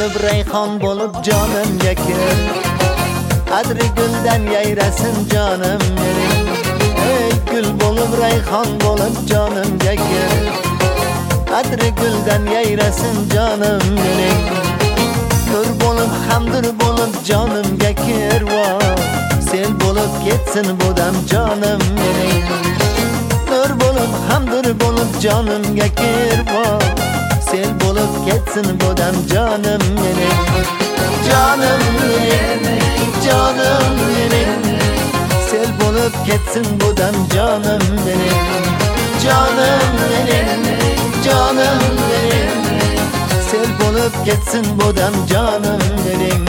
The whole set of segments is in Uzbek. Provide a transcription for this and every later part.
bo'lib rayhon bo'lib jonimga kir, qadri guldan yayrasin jonim mening. Ey gul bo'lib rayhon bo'lib jonimga kir, qadri guldan yayrasin jonim mening. Nur bo'lib hamdur bo'lib jonimga kir, sel bo'lib ketsin bu dam jonim mening. Nur bo'lib hamdur bo'lib jonimga kir, sel bo'lib ketsin bu dam jonim mening. Jonim mening, jonim mening, sel bo'lib ketsin bu dam jonim mening. Jonim mening, jonim mening, sel bo'lib ketsin bu dam jonim mening.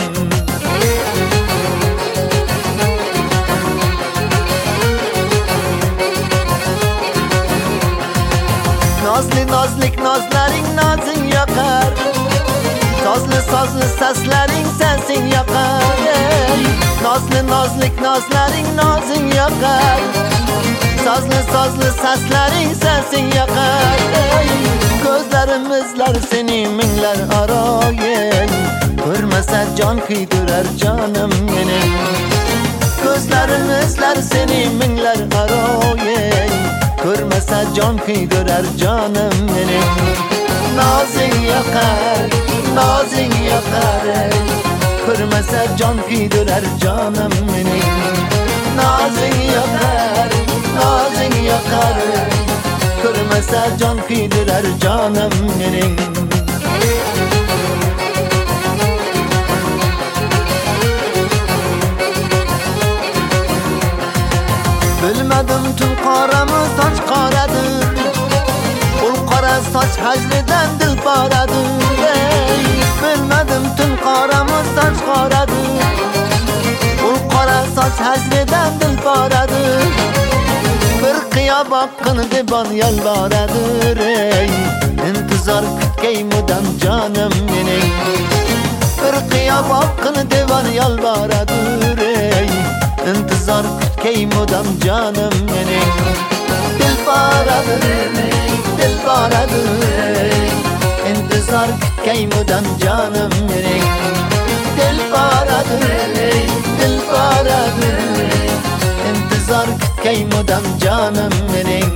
Nazlı nazlik nazlaring nazing yoqar, sozli sozli saslaring sesin yoqar. Nazlı nazlik nazlaring nazing yoqar, sozli sozli saslaring sesin yoqar. Ko'zlarimizlar seni minglar aro, ko'rmasa jon kuydirar jonim mening. Ko'zlarimizlar seni minglar aro, ko'rmasa jon kuydirar jonim mening. Nozing yoqar, nozing yoqar, ko'rmasa jon kuydirar jonim mening. Nozing yoqar, nozing yoqar, ko'rmasa jon kuydirar jonim mening. Bilmadim tun qorami soch qoradir, ul qora soch hajridan dil boradir. Bilmadim tun qorami soch qoradir, ul qora soch hajridan dil boradir. Bir qiyoboq qini debon yolboradir. İntizor kutgay mudam jonim mening. Bir qiyoboq qini debon yolboradir. İntizor kutgay mudam jonim mening. Dil boradir, dil boradir, intizor kutgay mudam jonim mening. Dil boradir, dil boradir, intizor kutgay mudam jonim mening.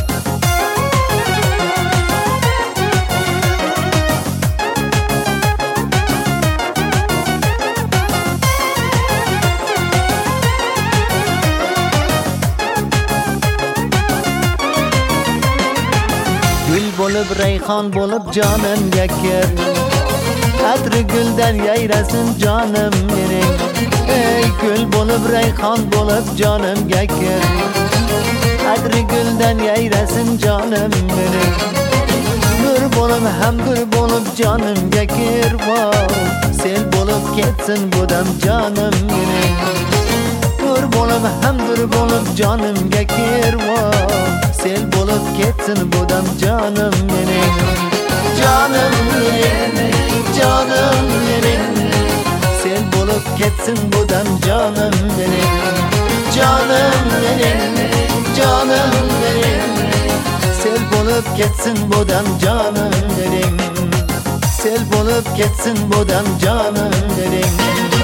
Gul bo'lib rayhon bo'lib jonimga kir, qadri guldan yayrasin jonim mening. Ey gul bo'lib rayhon bo'lib jonimga kir, qadri guldan yayrasin jonim mening. Nur bo'lib hamdur bo'lib jonimga kir, sel bo'lib ketsin bu dam jonim mening. Nur bo'lib hamdur bo'lib jonimga kir, sel bo'lib ketsin bu dam jonim mening. Jonim mening, jonim mening, sel bo'lib ketsin bu dam jonim mening. Jonim mening, jonim mening, sel bo'lib ketsin bu dam jonim mening. Sel bo'lib ketsin bu dam jonim mening.